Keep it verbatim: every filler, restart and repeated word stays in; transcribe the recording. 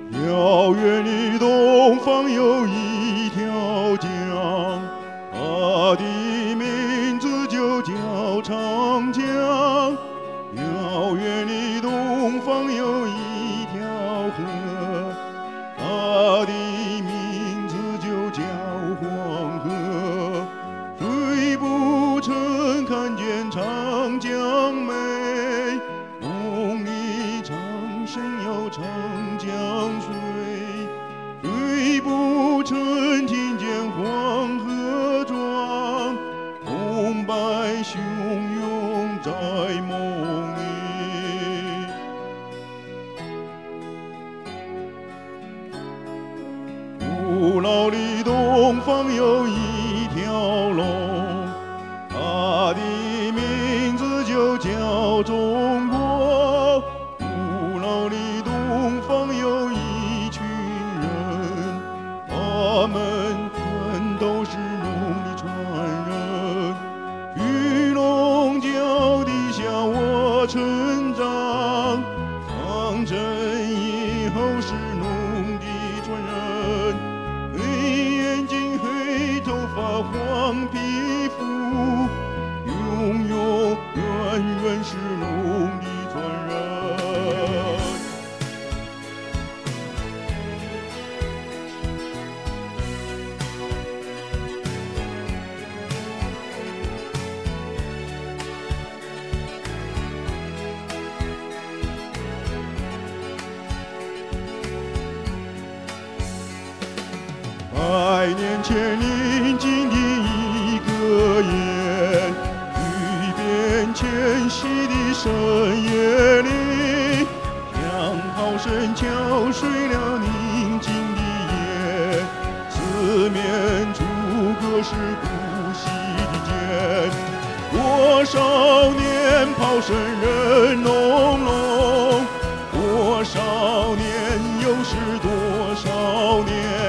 遥远的东方有一条江，它的名字就叫长江。遥远的东方有一条河，它的名字就叫黄河。水不曾看见长江美，梦里长生有长江水。水不曾听见黄河壮，红白汹涌在梦里。古老的东方有一条龙，它的名字就叫中国。古老的东方有一群人，他们全都是龙的传人。去龙角地下我成长，长成以后是龙的传人。黑眼睛黑头发黄皮肤，永永远远是龙的传人。百年前宁静的一个夜，雨边迁徙的深夜里，枪炮声敲碎了宁静的夜，四面楚歌是不息的剑。多少年炮声人隆隆，多少年又是多少年。